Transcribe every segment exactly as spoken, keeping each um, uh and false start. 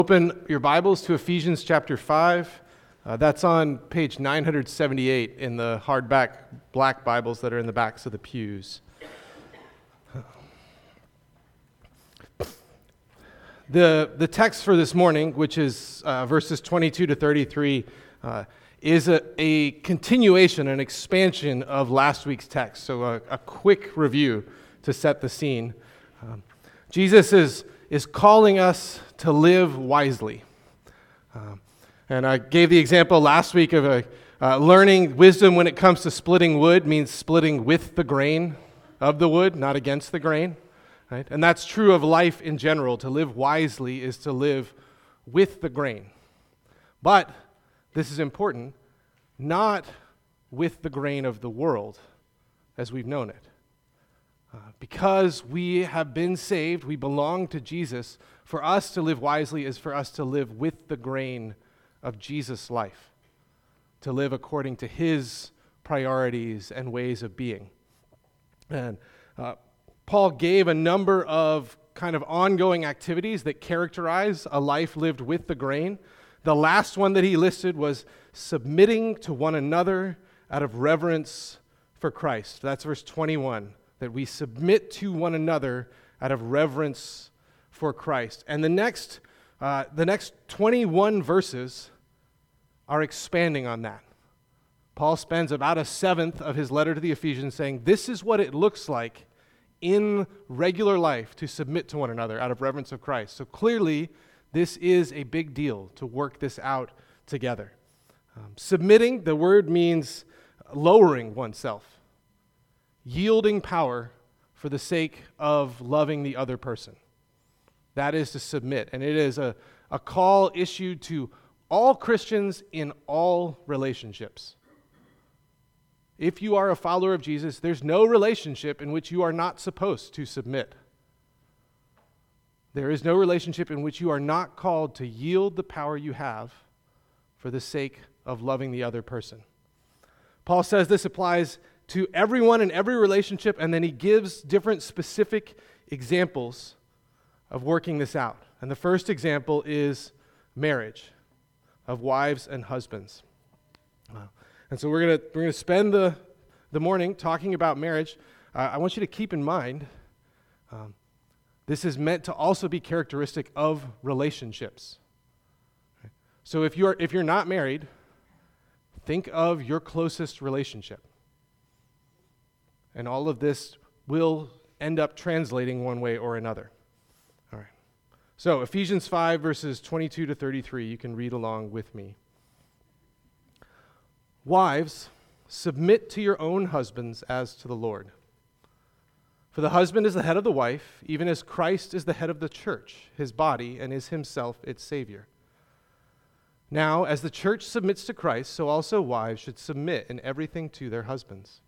Open your Bibles to Ephesians chapter five. Uh, that's on page nine seventy-eight in the hardback black Bibles that are in the backs of the pews. The, the text for this morning, which is uh, verses twenty-two to thirty-three, uh, is a, a continuation, an expansion of last week's text. So a, a quick review to set the scene. Um, Jesus is is calling us to live wisely. Um, and I gave the example last week of a, uh, learning wisdom when it comes to splitting wood means splitting with the grain of the wood, not against the grain. Right? And that's true of life in general. To live wisely is to live with the grain. But, this is important, not with the grain of the world as we've known it. Uh, because we have been saved, we belong to Jesus, for us to live wisely is for us to live with the grain of Jesus' life, to live according to his priorities and ways of being. And uh, Paul gave a number of kind of ongoing activities that characterize a life lived with the grain. The last one that he listed was submitting to one another out of reverence for Christ. That's verse twenty-one. That we submit to one another out of reverence for Christ. And the next, uh, the next twenty-one verses are expanding on that. Paul spends about a seventh of his letter to the Ephesians saying, this is what it looks like in regular life to submit to one another out of reverence of Christ. So clearly, this is a big deal to work this out together. Um, submitting, the word means lowering oneself. Yielding power for the sake of loving the other person. That is to submit. And it is a, a call issued to all Christians in all relationships. If you are a follower of Jesus, there's no relationship in which you are not supposed to submit. There is no relationship in which you are not called to yield the power you have for the sake of loving the other person. Paul says this applies to everyone in every relationship, and then he gives different specific examples of working this out. And the first example is marriage, of wives and husbands. Wow. And so we're gonna we're gonna spend the the morning talking about marriage. Uh, I want you to keep in mind, um, this is meant to also be characteristic of relationships. Okay? So if you're if you're not married, think of your closest relationship. And all of this will end up translating one way or another. All right. So Ephesians five, verses twenty-two to thirty-three, you can read along with me. Wives, submit to your own husbands as to the Lord. For the husband is the head of the wife, even as Christ is the head of the church, his body, and is himself its Savior. Now, as the church submits to Christ, so also wives should submit in everything to their husbands.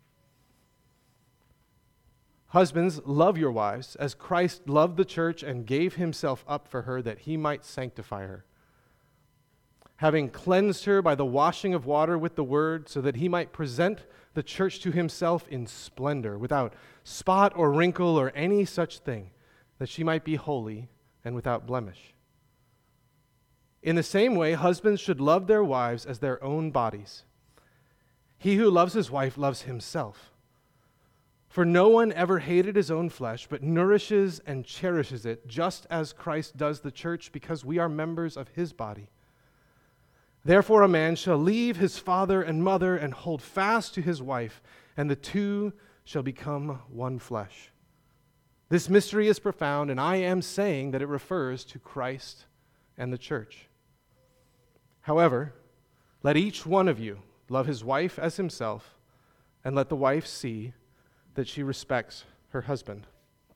Husbands, love your wives, as Christ loved the church and gave himself up for her that he might sanctify her, having cleansed her by the washing of water with the word, so that he might present the church to himself in splendor, without spot or wrinkle or any such thing, that she might be holy and without blemish. In the same way, husbands should love their wives as their own bodies. He who loves his wife loves himself. For no one ever hated his own flesh, but nourishes and cherishes it, just as Christ does the church, because we are members of his body. Therefore a man shall leave his father and mother and hold fast to his wife, and the two shall become one flesh. This mystery is profound, and I am saying that it refers to Christ and the church. However, let each one of you love his wife as himself, and let the wife see that she respects her husband.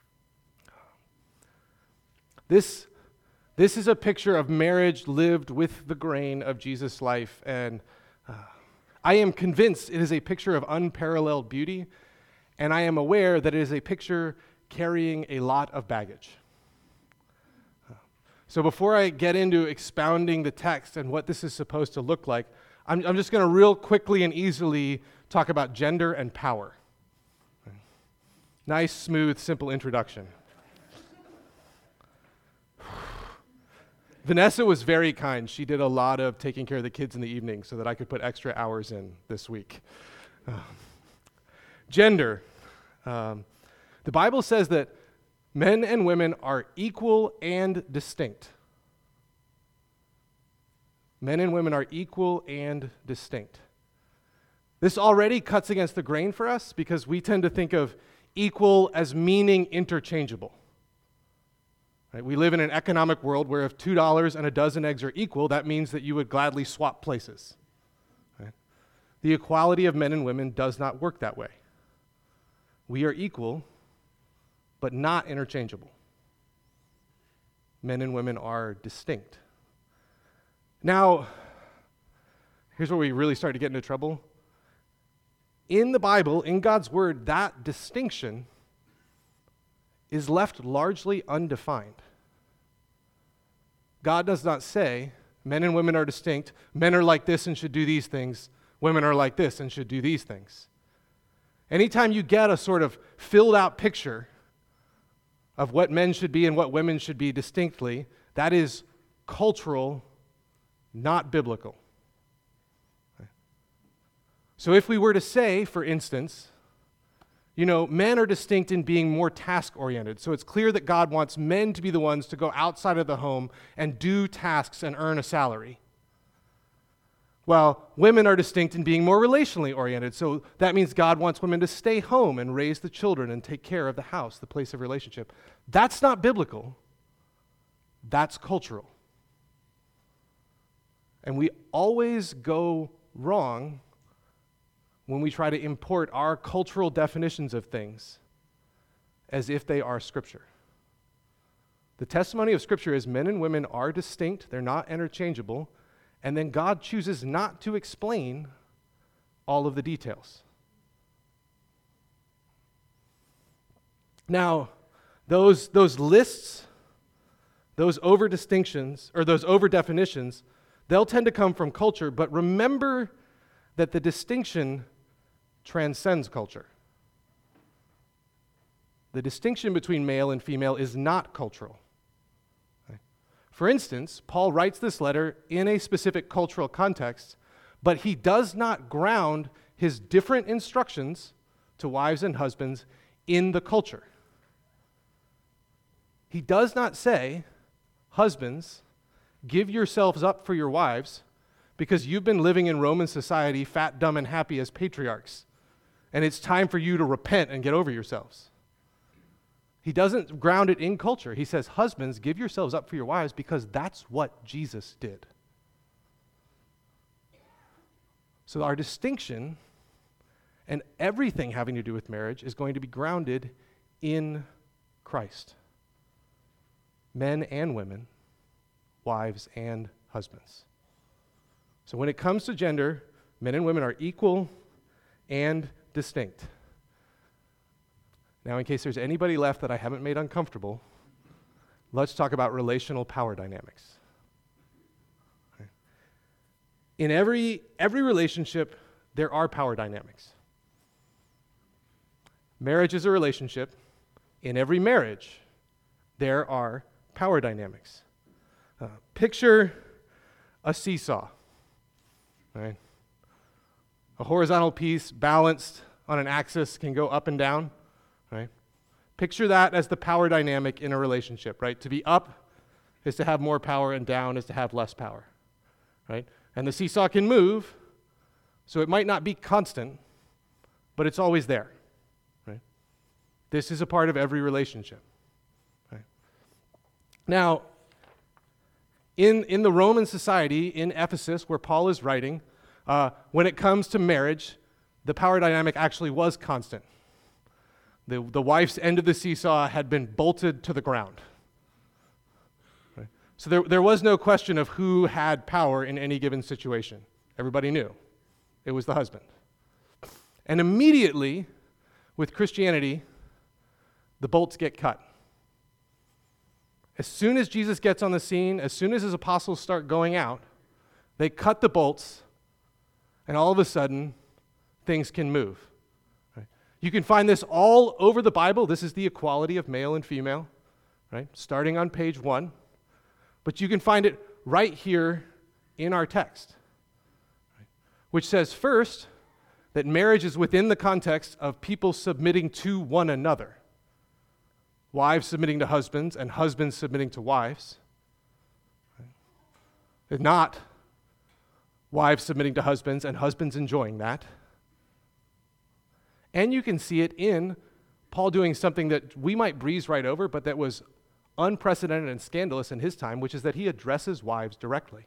This, this is a picture of marriage lived with the grain of Jesus' life, and uh, I am convinced it is a picture of unparalleled beauty, and I am aware that it is a picture carrying a lot of baggage. So before I get into expounding the text and what this is supposed to look like, I'm, I'm just going to real quickly and easily talk about gender and power. Nice, smooth, simple introduction. Vanessa was very kind. She did a lot of taking care of the kids in the evening so that I could put extra hours in this week. Uh, gender. Um, the Bible says that men and women are equal and distinct. Men and women are equal and distinct. This already cuts against the grain for us because we tend to think of equal as meaning interchangeable. Right? We live in an economic world where if two dollars and a dozen eggs are equal, that means that you would gladly swap places. Right? The equality of men and women does not work that way. We are equal, but not interchangeable. Men and women are distinct. Now, here's where we really start to get into trouble. In the Bible, in God's Word, that distinction is left largely undefined. God does not say, men and women are distinct, men are like this and should do these things, women are like this and should do these things. Anytime you get a sort of filled out picture of what men should be and what women should be distinctly, that is cultural, not biblical. So if we were to say, for instance, you know, men are distinct in being more task-oriented, so it's clear that God wants men to be the ones to go outside of the home and do tasks and earn a salary. Well, women are distinct in being more relationally oriented, so that means God wants women to stay home and raise the children and take care of the house, the place of relationship. That's not biblical. That's cultural. And we always go wrong when we try to import our cultural definitions of things as if they are Scripture. The testimony of Scripture is men and women are distinct, they're not interchangeable, and then God chooses not to explain all of the details. Now, those, those lists, those over distinctions, or those over definitions, they'll tend to come from culture, but remember that the distinction transcends culture. The distinction between male and female is not cultural. Okay? For instance, Paul writes this letter in a specific cultural context, but he does not ground his different instructions to wives and husbands in the culture. He does not say, husbands, give yourselves up for your wives because you've been living in Roman society fat, dumb, and happy as patriarchs, and it's time for you to repent and get over yourselves. He doesn't ground it in culture. He says, husbands, give yourselves up for your wives because that's what Jesus did. So our distinction and everything having to do with marriage is going to be grounded in Christ. Men and women, wives and husbands. So when it comes to gender, men and women are equal and distinct. Now, in case there's anybody left that I haven't made uncomfortable, let's talk about relational power dynamics. Okay. In every, every relationship, there are power dynamics. Marriage is a relationship. In every marriage, there are power dynamics. Uh, picture a seesaw, right? A horizontal piece balanced on an axis can go up and down, right? Picture that as the power dynamic in a relationship, right? To be up is to have more power and down is to have less power, right? And the seesaw can move, so it might not be constant, but it's always there, right? This is a part of every relationship, right? Now, in, in the Roman society, in Ephesus, where Paul is writing, uh, when it comes to marriage, the power dynamic actually was constant. The, the wife's end of the seesaw had been bolted to the ground. Right? So there, there was no question of who had power in any given situation. Everybody knew. It was the husband. And immediately, with Christianity, the bolts get cut. As soon as Jesus gets on the scene, as soon as his apostles start going out, they cut the bolts, and all of a sudden, things can move. Right? You can find this all over the Bible. This is the equality of male and female, right? Starting on page one. But you can find it right here in our text, which says first that marriage is within the context of people submitting to one another. Wives submitting to husbands and husbands submitting to wives. It's not wives submitting to husbands and husbands enjoying that. And you can see it in Paul doing something that we might breeze right over, but that was unprecedented and scandalous in his time, which is that he addresses wives directly.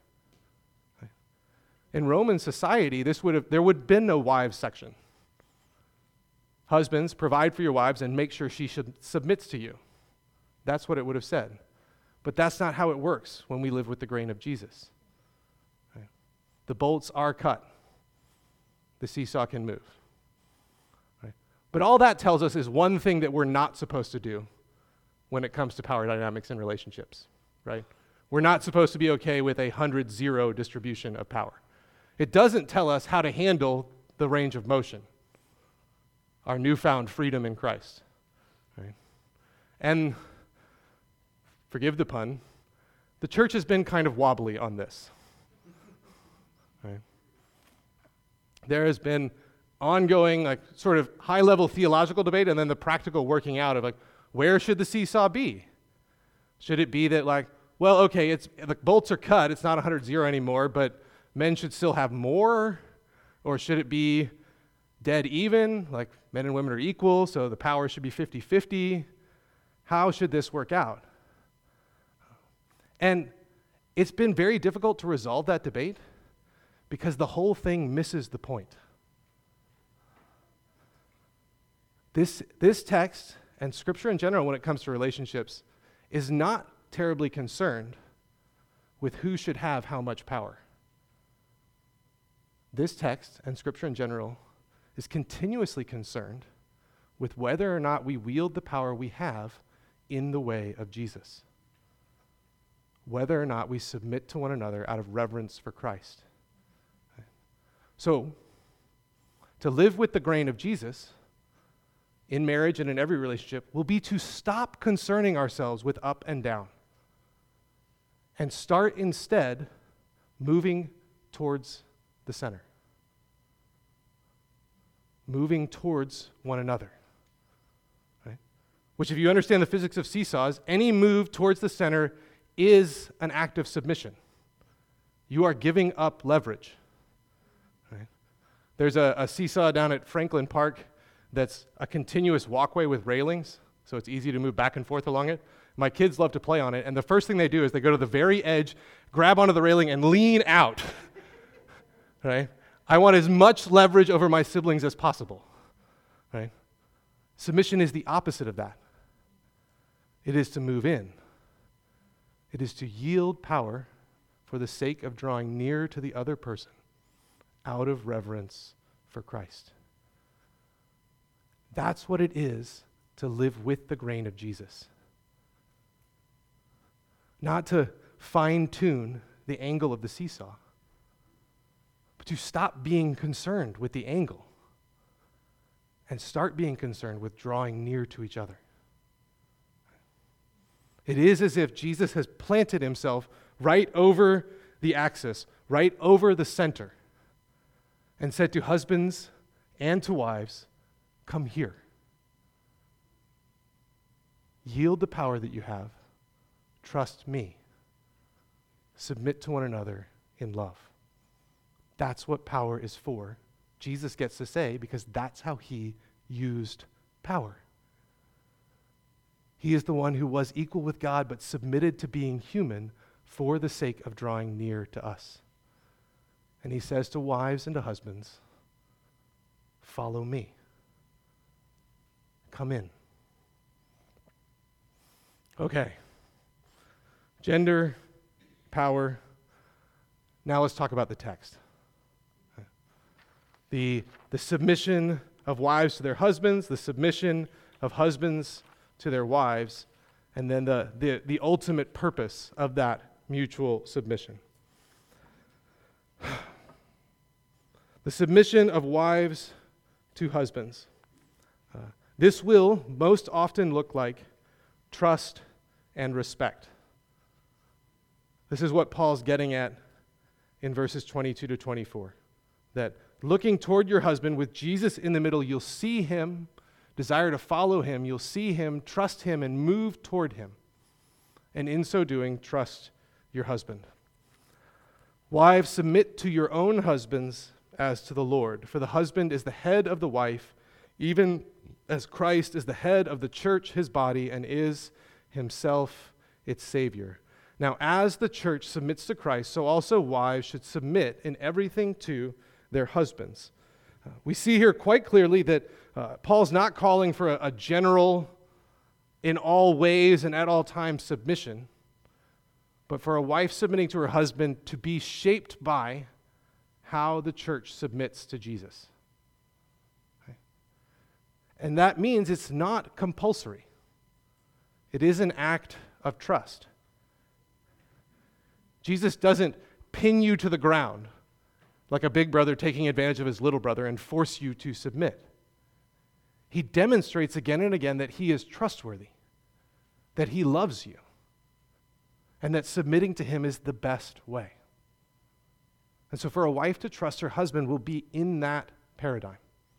In Roman society, this would have there would have been no wives section. Husbands, provide for your wives and make sure she should, submits to you. That's what it would have said. But that's not how it works when we live with the grain of Jesus. Right? The bolts are cut. The seesaw can move. Right? But all that tells us is one thing that we're not supposed to do when it comes to power dynamics in relationships. Right? We're not supposed to be okay with a hundred zero distribution of power. It doesn't tell us how to handle the range of motion, our newfound freedom in Christ. Right? And forgive the pun, the church has been kind of wobbly on this. Right? There has been ongoing, like, sort of high-level theological debate, and then the practical working out of, like, where should the seesaw be? Should it be that, like, well, okay, it's the bolts are cut, it's not one hundred zero anymore, but men should still have more? Or should it be dead even, like men and women are equal, so the power should be fifty-fifty? How should this work out? And it's been very difficult to resolve that debate because the whole thing misses the point. This, this text and Scripture in general, when it comes to relationships, is not terribly concerned with who should have how much power. This text and Scripture in general is continuously concerned with whether or not we wield the power we have in the way of Jesus. Whether or not we submit to one another out of reverence for Christ. So, to live with the grain of Jesus in marriage and in every relationship will be to stop concerning ourselves with up and down and start instead moving towards the center. Moving towards one another. Right? Which, if you understand the physics of seesaws, any move towards the center is an act of submission. You are giving up leverage. Right? There's a, a seesaw down at Franklin Park that's a continuous walkway with railings, so it's easy to move back and forth along it. My kids love to play on it, and the first thing they do is they go to the very edge, grab onto the railing, and lean out. Right? I want as much leverage over my siblings as possible. Right? Submission is the opposite of that. It is to move in. It is to yield power for the sake of drawing near to the other person out of reverence for Christ. That's what it is to live with the grain of Jesus. Not to fine-tune the angle of the seesaw, but to stop being concerned with the angle and start being concerned with drawing near to each other. It is as if Jesus has planted himself right over the axis, right over the center, and said to husbands and to wives, come here. Yield the power that you have. Trust me. Submit to one another in love. That's what power is for. Jesus gets to say because that's how he used power. He is the one who was equal with God but submitted to being human for the sake of drawing near to us. And he says to wives and to husbands, follow me. Come in. Okay. Gender, power. Now let's talk about the text. The, the submission of wives to their husbands, the submission of husbands to their wives, and then the, the, the ultimate purpose of that mutual submission. The submission of wives to husbands. Uh, this will most often look like trust and respect. This is what Paul's getting at in verses twenty-two to twenty-four. That looking toward your husband with Jesus in the middle, you'll see him, desire to follow him, you'll see him, trust him, and move toward him. And in so doing, trust your husband. Wives, submit to your own husbands as to the Lord. For the husband is the head of the wife, even as Christ is the head of the church, his body, and is himself its Savior. Now, as the church submits to Christ, so also wives should submit in everything to their husbands. Uh, we see here quite clearly that uh, Paul's not calling for a, a general, in all ways and at all times submission, but for a wife submitting to her husband to be shaped by how the church submits to Jesus. Okay? And that means it's not compulsory. It is an act of trust. Jesus doesn't pin you to the ground like a big brother taking advantage of his little brother and force you to submit. He demonstrates again and again that he is trustworthy, that he loves you, and that submitting to him is the best way. And so for a wife to trust her husband will be in that paradigm.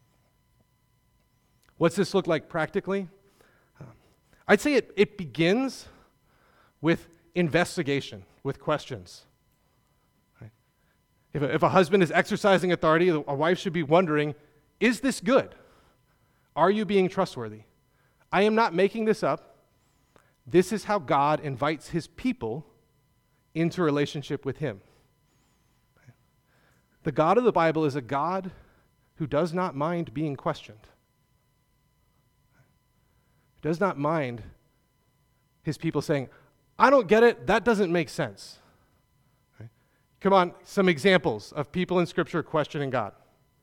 What's this look like practically? Um, I'd say it, it begins with investigation, with questions. Right? If, a, if a husband is exercising authority, a wife should be wondering, is this good? Are you being trustworthy? I am not making this up. This is how God invites his people into relationship with him. The God of the Bible is a God who does not mind being questioned. He does not mind his people saying, I don't get it, that doesn't make sense. Right? Come on, some examples of people in Scripture questioning God.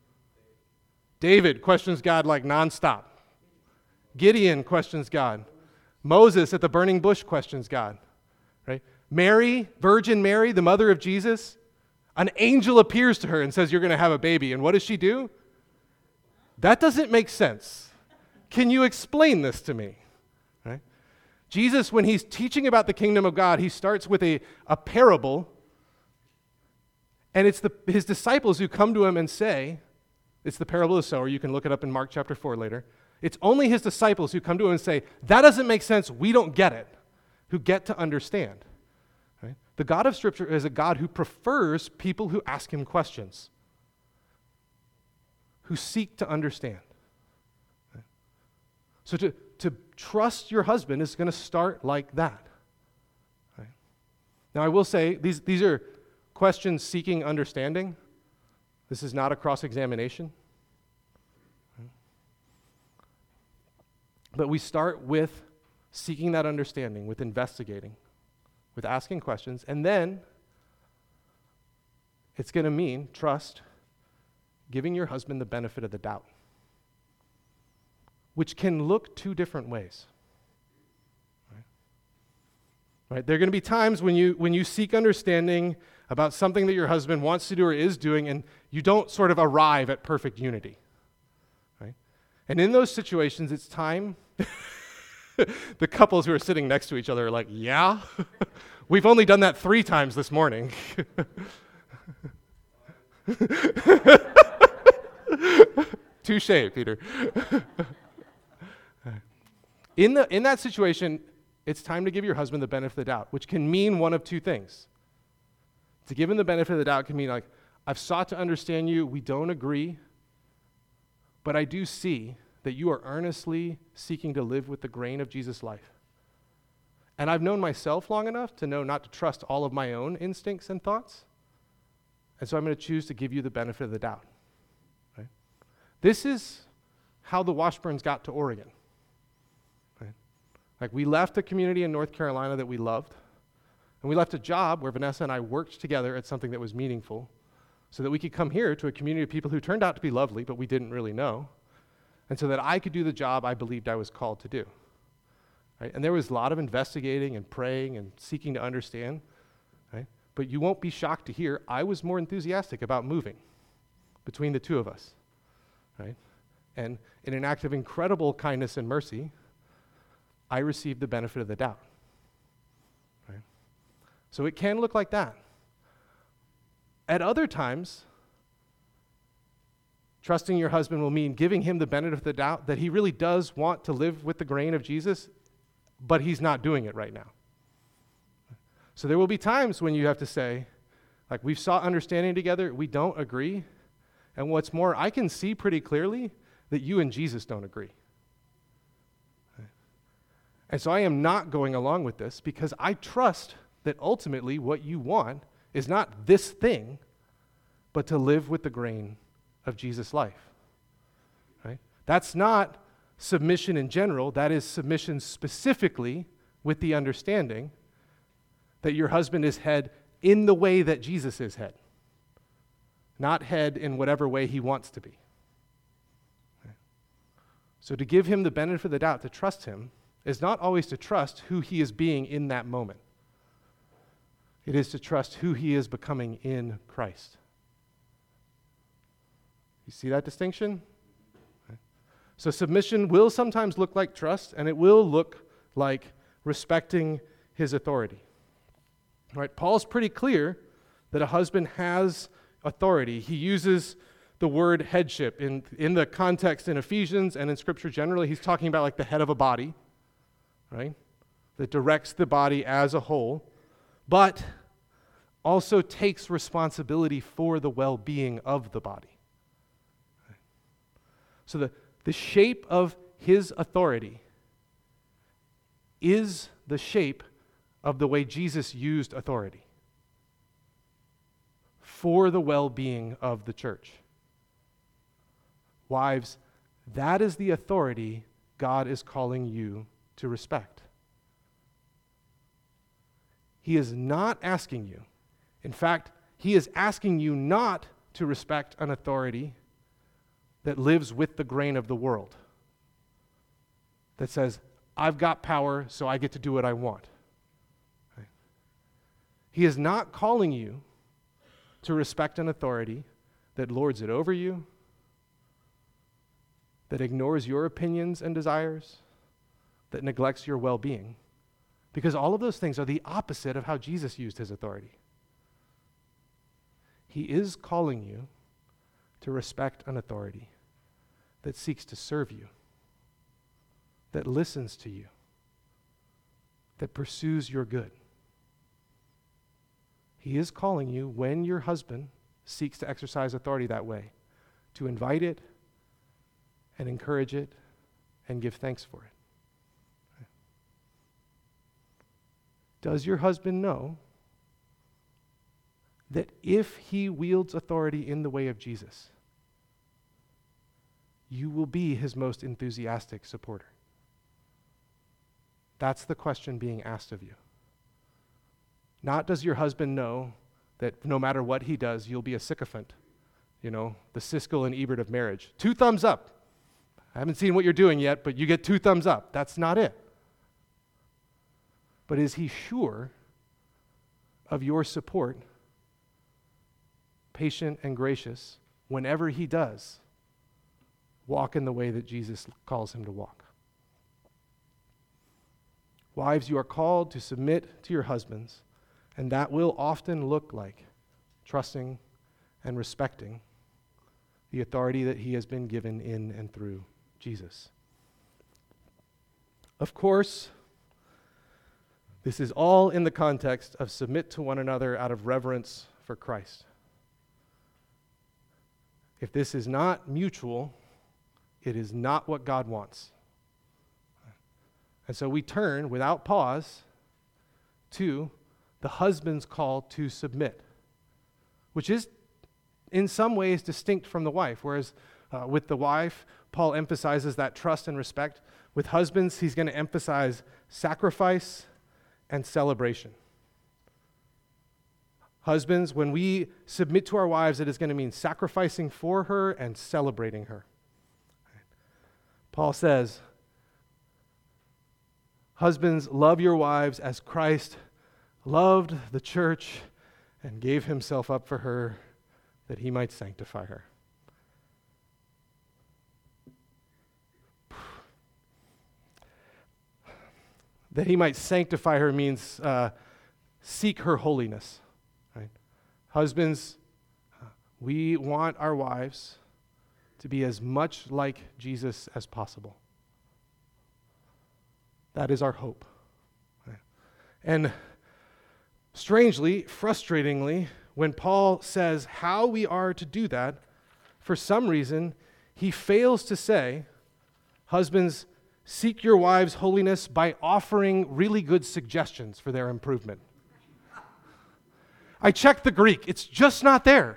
David questions God like nonstop. Gideon questions God. Moses at the burning bush questions God. Right? Mary, Virgin Mary, the mother of Jesus, an angel appears to her and says, you're going to have a baby. And what does she do? That doesn't make sense. Can you explain this to me? Right? Jesus, when he's teaching about the kingdom of God, he starts with a, a parable, and it's the, his disciples who come to him and say, it's the parable of the sower. You can look it up in Mark chapter four later. It's only his disciples who come to him and say, that doesn't make sense, we don't get it, who get to understand. Right? The God of Scripture is a God who prefers people who ask him questions, who seek to understand. Right? So to, to trust your husband is going to start like that. Right? Now I will say, these, these are questions seeking understanding. This is not a cross-examination. But we start with seeking that understanding, with investigating, with asking questions, and then it's going to mean trust, giving your husband the benefit of the doubt, which can look two different ways. Right? Right? There are going to be times when you when you seek understanding about something that your husband wants to do or is doing, and you don't sort of arrive at perfect unity. Right? And in those situations, it's time. The couples who are sitting next to each other are like, yeah, we've only done that three times this morning. Touché, Peter. in, the, in that situation, it's time to give your husband the benefit of the doubt, which can mean one of two things. To give him the benefit of the doubt can mean like, I've sought to understand you, we don't agree, but I do see that you are earnestly seeking to live with the grain of Jesus' life. And I've known myself long enough to know not to trust all of my own instincts and thoughts, and so I'm going to choose to give you the benefit of the doubt. Right? This is how the Washburns got to Oregon. Right? Like we left a community in North Carolina that we loved, and we left a job where Vanessa and I worked together at something that was meaningful so that we could come here to a community of people who turned out to be lovely, but we didn't really know, and so that I could do the job I believed I was called to do. Right? And there was a lot of investigating and praying and seeking to understand. Right? But you won't be shocked to hear I was more enthusiastic about moving between the two of us. Right? And in an act of incredible kindness and mercy, I received the benefit of the doubt. Right? So it can look like that. At other times, trusting your husband will mean giving him the benefit of the doubt that he really does want to live with the grain of Jesus, but he's not doing it right now. So there will be times when you have to say, like, we've sought understanding together, we don't agree. And what's more, I can see pretty clearly that you and Jesus don't agree. And so I am not going along with this because I trust that ultimately what you want is not this thing, but to live with the grain of Jesus' life. Right? That's not submission in general. That is submission specifically with the understanding that your husband is head in the way that Jesus is head, not head in whatever way he wants to be. Right? So to give him the benefit of the doubt, to trust him, is not always to trust who he is being in that moment. It is to trust who he is becoming in Christ. You see that distinction? Okay. So submission will sometimes look like trust, and it will look like respecting his authority. All right, Paul's pretty clear that a husband has authority. He uses the word headship. In, in the context in Ephesians and in Scripture generally, he's talking about like the head of a body, right? That directs the body as a whole, but also takes responsibility for the well-being of the body. So the, the shape of his authority is the shape of the way Jesus used authority for the well-being of the church. Wives, that is the authority God is calling you to respect. He is not asking you. In fact, he is asking you not to respect an authority that lives with the grain of the world, that says, I've got power, so I get to do what I want. Okay? He is not calling you to respect an authority that lords it over you, that ignores your opinions and desires, that neglects your well-being, because all of those things are the opposite of how Jesus used his authority. He is calling you to respect an authority that seeks to serve you, that listens to you, that pursues your good. He is calling you, when your husband seeks to exercise authority that way, to invite it and encourage it and give thanks for it. Does your husband know that if he wields authority in the way of Jesus, you will be his most enthusiastic supporter? That's the question being asked of you. Not does your husband know that no matter what he does, you'll be a sycophant. You know, the Siskel and Ebert of marriage. Two thumbs up. I haven't seen what you're doing yet, but you get two thumbs up. That's not it. But is he sure of your support, patient and gracious, whenever he does walk in the way that Jesus calls him to walk? Wives, you are called to submit to your husbands, and that will often look like trusting and respecting the authority that he has been given in and through Jesus. Of course, this is all in the context of submit to one another out of reverence for Christ. If this is not mutual, it is not what God wants. And so we turn, without pause, to the husband's call to submit, which is in some ways distinct from the wife. Whereas uh, with the wife, Paul emphasizes that trust and respect. With husbands, he's going to emphasize sacrifice and celebration. Husbands, when we submit to our wives, it is going to mean sacrificing for her and celebrating her. Paul says, husbands, love your wives as Christ loved the church and gave himself up for her that he might sanctify her. That he might sanctify her means uh, seek her holiness. Right? Husbands, uh, we want our wives to be as much like Jesus as possible. That is our hope. Right? And strangely, frustratingly, when Paul says how we are to do that, for some reason, he fails to say, husbands, seek your wives' holiness by offering really good suggestions for their improvement. I checked the Greek. It's just not there.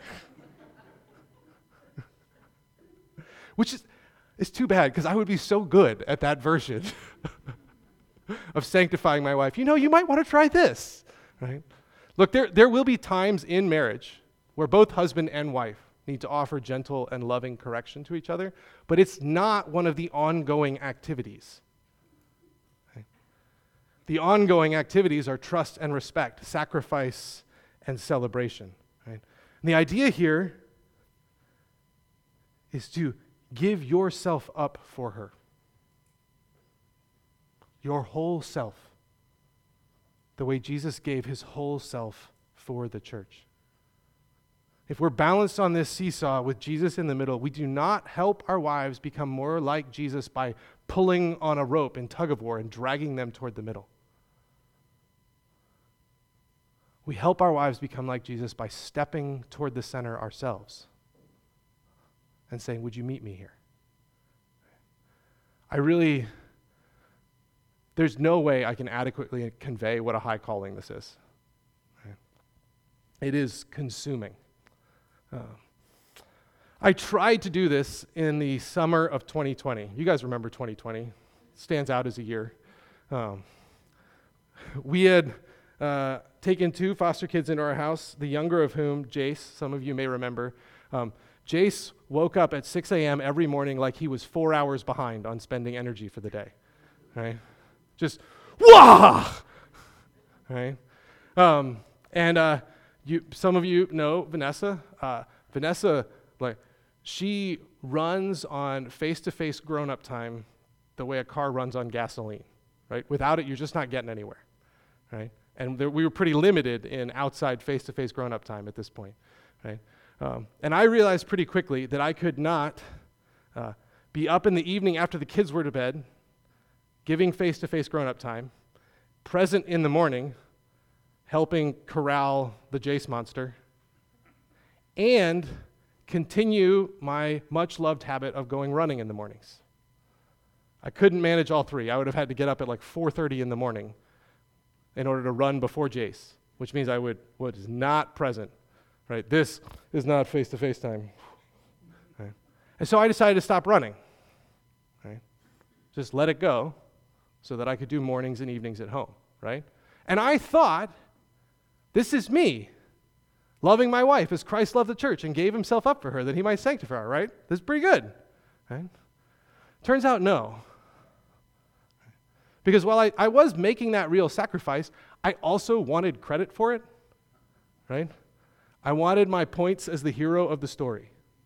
Which is, is too bad, because I would be so good at that version of sanctifying my wife. You know, you might want to try this, right? Look, there, there will be times in marriage where both husband and wife need to offer gentle and loving correction to each other, but it's not one of the ongoing activities. Okay? The ongoing activities are trust and respect, sacrifice and celebration. Right? And the idea here is to give yourself up for her. Your whole self. The way Jesus gave his whole self for the church. If we're balanced on this seesaw with Jesus in the middle, we do not help our wives become more like Jesus by pulling on a rope in tug of war and dragging them toward the middle. We help our wives become like Jesus by stepping toward the center ourselves and saying, would you meet me here? I really, there's no way I can adequately convey what a high calling this is. It is consuming. Uh, I tried to do this in the summer of twenty twenty. You guys remember twenty twenty. Stands out as a year. Um, we had uh, taken two foster kids into our house, the younger of whom, Jace, some of you may remember. Um, Jace woke up at six a.m. every morning like he was four hours behind on spending energy for the day. Right? Just, wah! Right? Um, and uh, you, some of you know Vanessa. Uh, Vanessa, like, she runs on face-to-face grown-up time the way a car runs on gasoline, right? Without it, you're just not getting anywhere, right? And there, we were pretty limited in outside face-to-face grown-up time at this point, right? Um, and I realized pretty quickly that I could not uh, be up in the evening after the kids were to bed, giving face-to-face grown-up time, present in the morning, helping corral the Jace monster, and continue my much-loved habit of going running in the mornings. I couldn't manage all three. I would have had to get up at like four thirty in the morning in order to run before Jace, which means I would was not present. Right? This is not face-to-face time. Right? And so I decided to stop running. Right? Just let it go so that I could do mornings and evenings at home. Right? And I thought, this is me loving my wife as Christ loved the church and gave himself up for her that he might sanctify her, right? This is pretty good. Right? Turns out, no. Because while I, I was making that real sacrifice, I also wanted credit for it, right? I wanted my points as the hero of the story.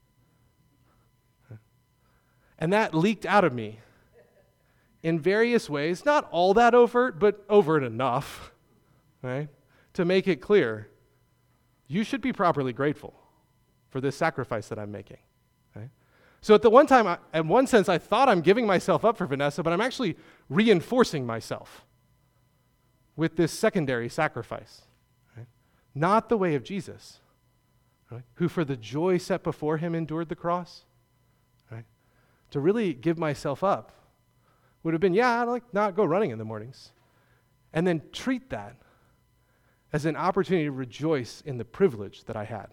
And that leaked out of me in various ways, not all that overt, but overt enough, right, to make it clear, you should be properly grateful for this sacrifice that I'm making. Right? So at the one time, I, in one sense, I thought I'm giving myself up for Vanessa, but I'm actually reinforcing myself with this secondary sacrifice. Right? Not the way of Jesus, right? Who for the joy set before him endured the cross. Right? To really give myself up would have been, yeah, I'd like not go running in the mornings. And then treat that as an opportunity to rejoice in the privilege that I had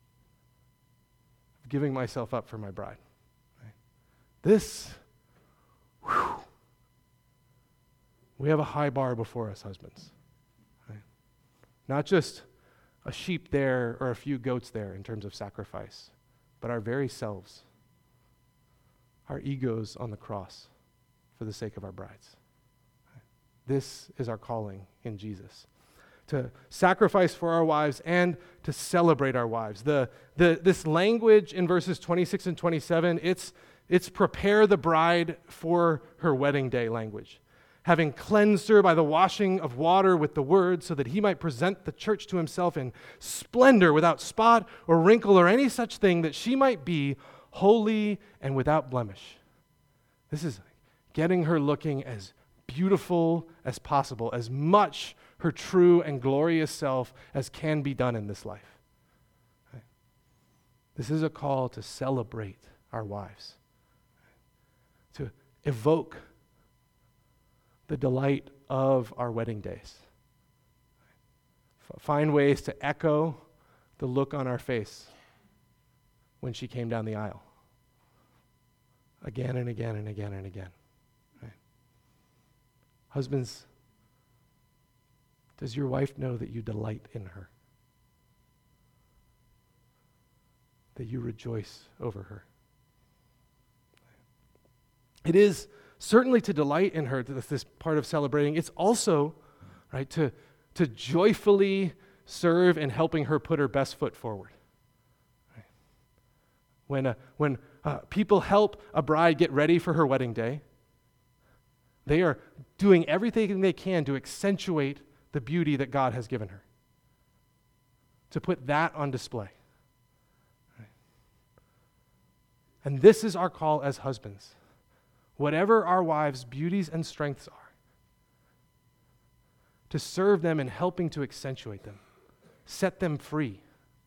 of giving myself up for my bride. Right? This, whew, we have a high bar before us, husbands. Right? Not just a sheep there or a few goats there in terms of sacrifice, but our very selves, our egos on the cross for the sake of our brides. Right? This is our calling in Jesus. To sacrifice for our wives and to celebrate our wives. The, the, this language in verses twenty-six and twenty-seven, it's, it's prepare the bride for her wedding day language. having cleansed her by the washing of water with the word, so that he might present the church to himself in splendor, without spot or wrinkle or any such thing, that she might be holy and without blemish. This is getting her looking as beautiful as possible, as much her true and glorious self as can be done in this life. Okay? This is a call to celebrate our wives, to evoke the delight of our wedding days. F- find ways to echo the look on our face when she came down the aisle. Again and again and again and again. Right? Husbands, does your wife know that you delight in her? That you rejoice over her? It is certainly to delight in her, this, this part of celebrating. It's also, right, to, to joyfully serve in helping her put her best foot forward. Right? When, uh, when uh, people help a bride get ready for her wedding day, they are doing everything they can to accentuate the beauty that God has given her, to put that on display. Right? And this is our call as husbands. Whatever our wives' beauties and strengths are, to serve them in helping to accentuate them, set them free,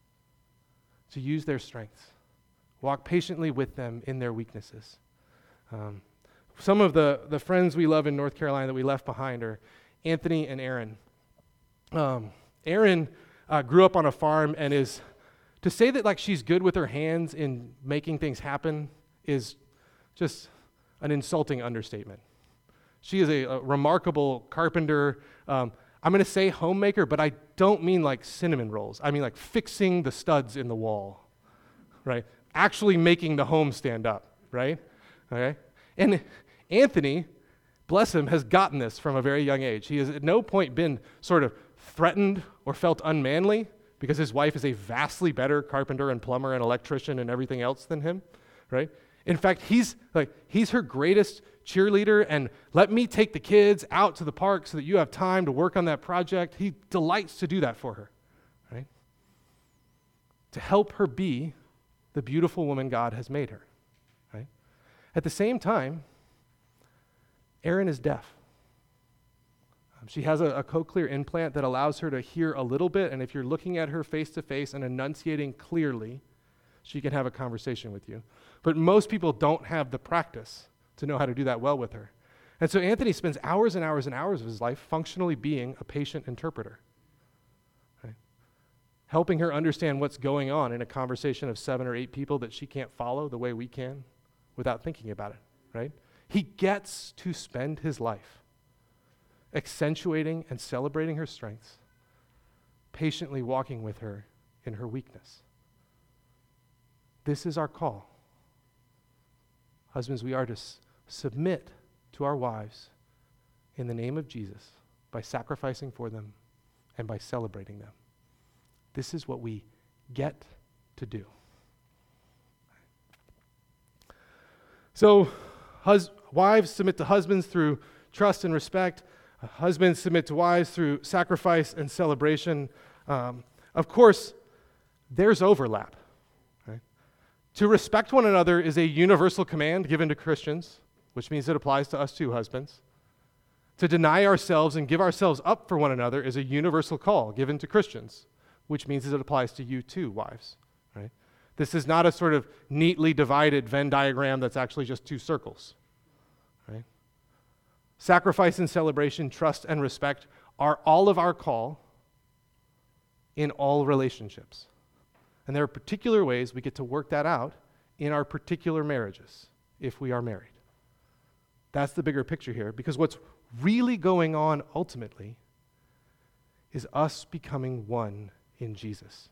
to use their strengths, walk patiently with them in their weaknesses. Um, some of the, the friends we love in North Carolina that we left behind are Anthony and Aaron. Um, Aaron uh, grew up on a farm and is, to say that like she's good with her hands in making things happen is just an insulting understatement. She is a, a remarkable carpenter. Um, I'm going to say homemaker, but I don't mean like cinnamon rolls. I mean like fixing the studs in the wall, right? Actually making the home stand up, right? Okay. And Anthony, bless him, has gotten this from a very young age. He has at no point been sort of threatened or felt unmanly because his wife is a vastly better carpenter and plumber and electrician and everything else than him, right? In fact, he's like he's her greatest cheerleader, and let me take the kids out to the park so that you have time to work on that project. He delights to do that for her, right? To help her be the beautiful woman God has made her, right? At the same time, Erin is deaf. Um, she has a, a cochlear implant that allows her to hear a little bit, and if you're looking at her face to face and enunciating clearly, she can have a conversation with you. But most people don't have the practice to know how to do that well with her. And so Anthony spends hours and hours and hours of his life functionally being a patient interpreter, right? Helping her understand what's going on in a conversation of seven or eight people that she can't follow the way we can without thinking about it, right? He gets to spend his life accentuating and celebrating her strengths, patiently walking with her in her weakness. This is our call. Husbands, we are to s- submit to our wives in the name of Jesus by sacrificing for them and by celebrating them. This is what we get to do. So, hus- wives submit to husbands through trust and respect. Uh, husbands submit to wives through sacrifice and celebration. Um, of course, there's overlap. To respect one another is a universal command given to Christians, which means it applies to us too, husbands. To deny ourselves and give ourselves up for one another is a universal call given to Christians, which means it applies to you too, wives. Right? This is not a sort of neatly divided Venn diagram that's actually just two circles. Right? Sacrifice and celebration, trust and respect are all of our call in all relationships. And there are particular ways we get to work that out in our particular marriages, if we are married. That's the bigger picture here, because what's really going on ultimately is us becoming one in Jesus.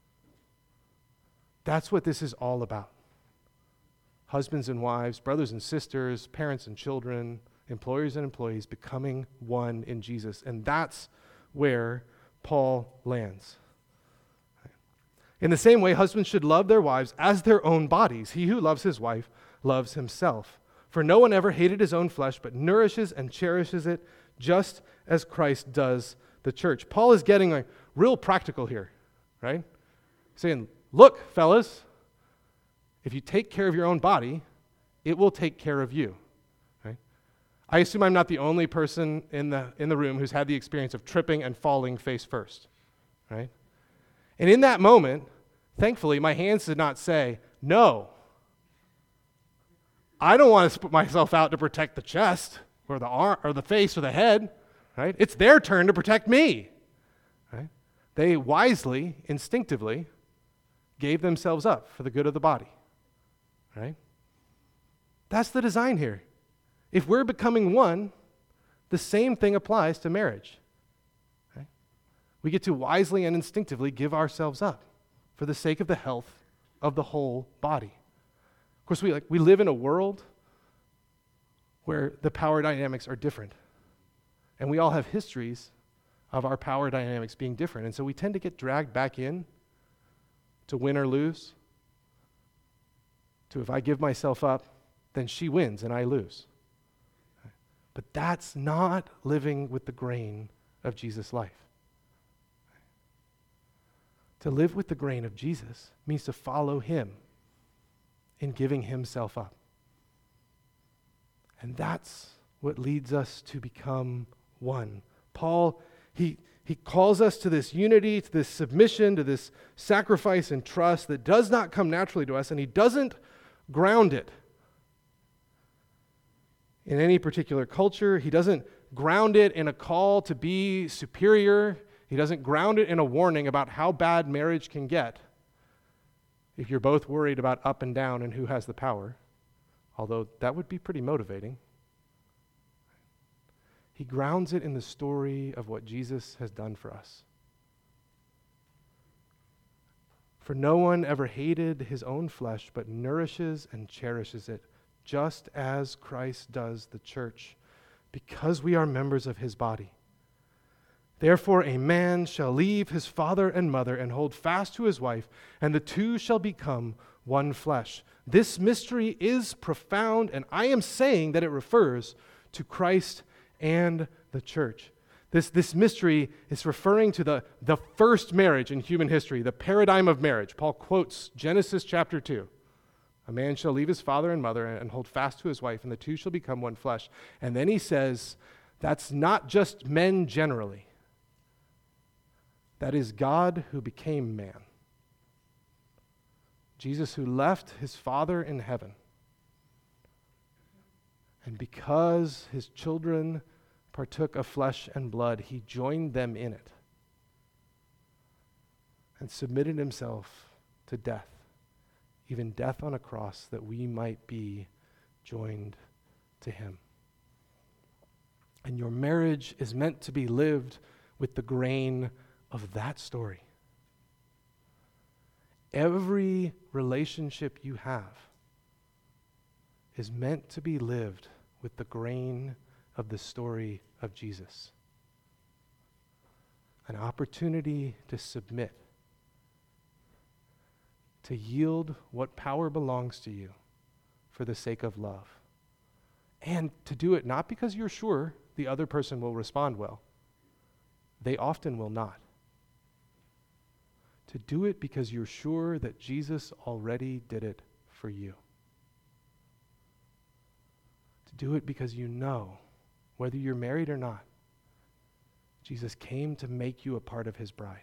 That's what this is all about. Husbands and wives, brothers and sisters, parents and children, employers and employees becoming one in Jesus. And that's where Paul lands. In the same way, husbands should love their wives as their own bodies. He who loves his wife loves himself. For no one ever hated his own flesh, but nourishes and cherishes it, just as Christ does the church. Paul is getting like real practical here, right? Saying, look, fellas, if you take care of your own body, it will take care of you. Right? I assume I'm not the only person in the in the room who's had the experience of tripping and falling face first, right? And in that moment, thankfully, my hands did not say, no, I don't want to put myself out to protect the chest or the arm or the face or the head, right? It's their turn to protect me, right? They wisely, instinctively gave themselves up for the good of the body, right? That's the design here. If we're becoming one, the same thing applies to marriage. Right? We get to wisely and instinctively give ourselves up for the sake of the health of the whole body. Of course, we like we live in a world where the power dynamics are different. And we all have histories of our power dynamics being different. And so we tend to get dragged back in to win or lose. To if I give myself up, then she wins and I lose. But that's not living with the grain of Jesus' life. To live with the grain of Jesus means to follow him in giving himself up. And that's what leads us to become one. Paul, he, he calls us to this unity, to this submission, to this sacrifice and trust that does not come naturally to us, and he doesn't ground it in any particular culture. He doesn't ground it in a call to be superior. He doesn't ground it in a warning about how bad marriage can get if you're both worried about up and down and who has the power, although that would be pretty motivating. He grounds it in the story of what Jesus has done for us. For no one ever hated his own flesh, but nourishes and cherishes it, just as Christ does the church, because we are members of his body. Therefore a man shall leave his father and mother and hold fast to his wife, and the two shall become one flesh. This mystery is profound, and I am saying that it refers to Christ and the church. This, this mystery is referring to the, the first marriage in human history, the paradigm of marriage. Paul quotes Genesis chapter two. A man shall leave his father and mother and hold fast to his wife, and the two shall become one flesh. And then he says, that's not just men generally. That is God who became man. Jesus who left his Father in heaven. And because his children partook of flesh and blood, he joined them in it and submitted himself to death, even death on a cross, that we might be joined to him. And your marriage is meant to be lived with the grain of that story. Every relationship you have is meant to be lived with the grain of the story of Jesus. An opportunity to submit, to yield what power belongs to you for the sake of love. And to do it not because you're sure the other person will respond well. They often will not. To do it because you're sure that Jesus already did it for you. To do it because you know, whether you're married or not, Jesus came to make you a part of his bride.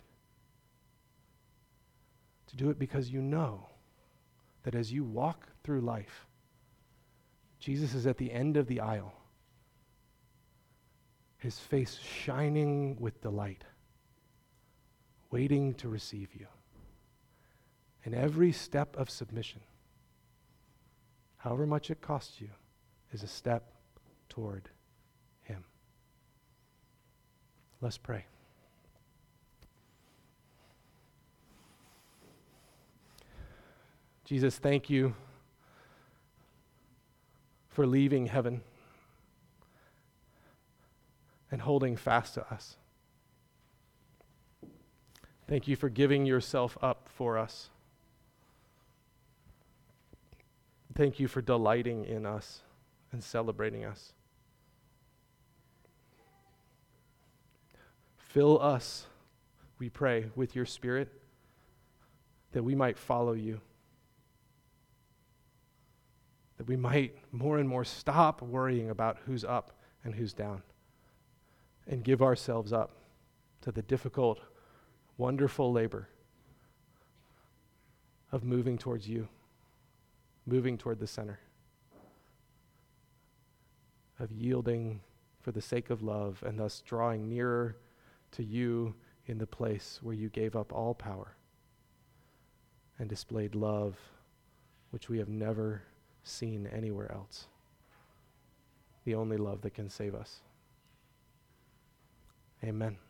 To do it because you know that as you walk through life, Jesus is at the end of the aisle, his face shining with delight, waiting to receive you. And every step of submission, however much it costs you, is a step toward him. Let's pray. Jesus, thank you for leaving heaven and holding fast to us. Thank you for giving yourself up for us. Thank you for delighting in us and celebrating us. Fill us, we pray, with your Spirit, that we might follow you, that we might more and more stop worrying about who's up and who's down, and give ourselves up to the difficult, wonderful labor of moving towards you, moving toward the center, of yielding for the sake of love, and thus drawing nearer to you in the place where you gave up all power and displayed love which we have never seen anywhere else, the only love that can save us. Amen.